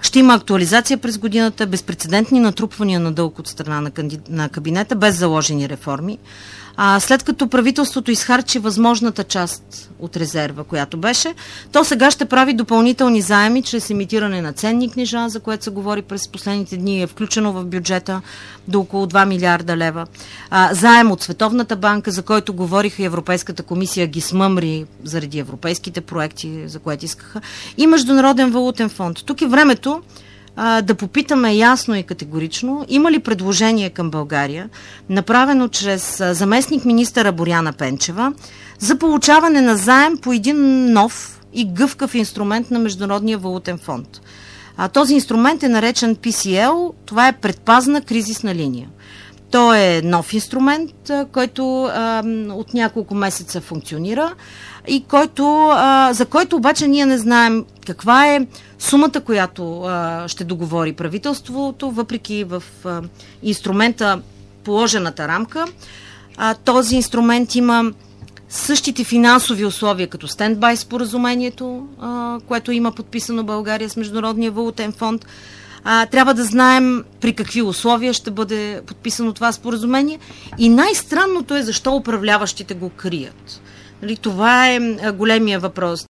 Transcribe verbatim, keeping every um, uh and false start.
ще има актуализация през годината, безпрецедентни натрупвания на дълг от страна на, канди... на кабинета, без заложени реформи. А, след като правителството изхарчи възможната част от резерва, която беше, то сега ще прави допълнителни заеми чрез емитиране на ценни книжа, за което се говори през последните дни, е включено в бюджета до около два милиарда лева. А, заем от Световната банка, за който говориха и Европейската комисия, ги смъмри заради европейските проекти, за което искаха, и Международен валутен фонд. Тук е времето да попитаме ясно и категорично, има ли предложение към България, направено чрез заместник министъра Боряна Пенчева, за получаване на заем по един нов и гъвкав инструмент на Международния валутен фонд. А, този инструмент е наречен Пи Си Ел, това е предпазна кризисна линия. Той е нов инструмент, който а, от няколко месеца функционира и който, а, за който обаче ние не знаем каква е сумата, която а, ще договори правителството, въпреки в а, инструмента положената рамка. А, този инструмент има същите финансови условия като стендбай споразумението, а, което има подписано България с Международния валутен фонд. А, трябва да знаем при какви условия ще бъде подписано това споразумение. И най-странното е защо управляващите го крият. Нали, това е големия въпрос.